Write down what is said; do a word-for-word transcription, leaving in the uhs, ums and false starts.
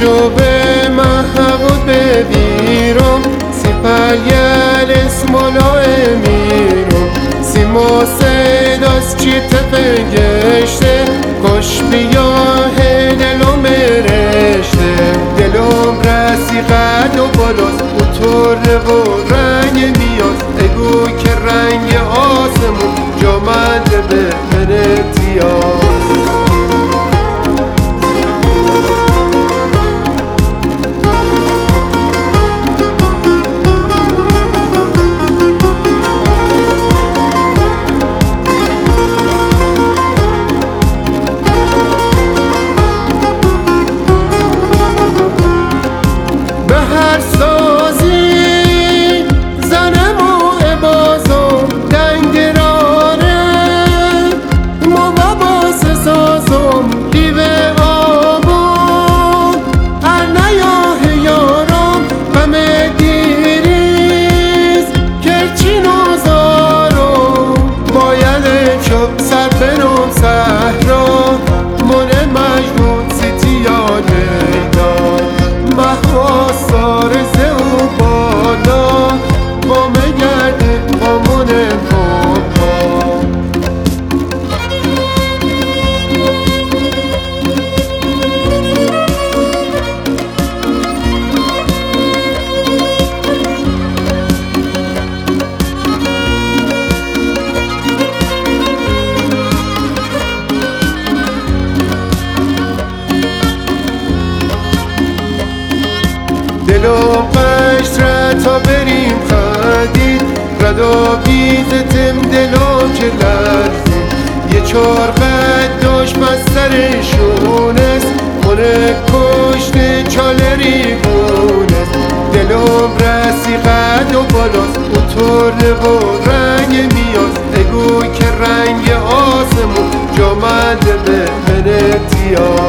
جو به محبود ببیرم سیپلیل اسمولا امیرم سیما سیداس چی تپنگشته کش بیاه دلم رشته دلم رسی قد و بالاست او طره و رنگ میاز اگو که رنگ آسمون جامده به من امتیاز دلم قشر تا بریم خدید ردا بیزتم دلم که لرزید یه چار قد داشت بسترشونست خونه کشته چالری گونست دلم رسی قد و بالاست او طره و رنگ میاز اگو که رنگ آسمون جامده به من امتیاز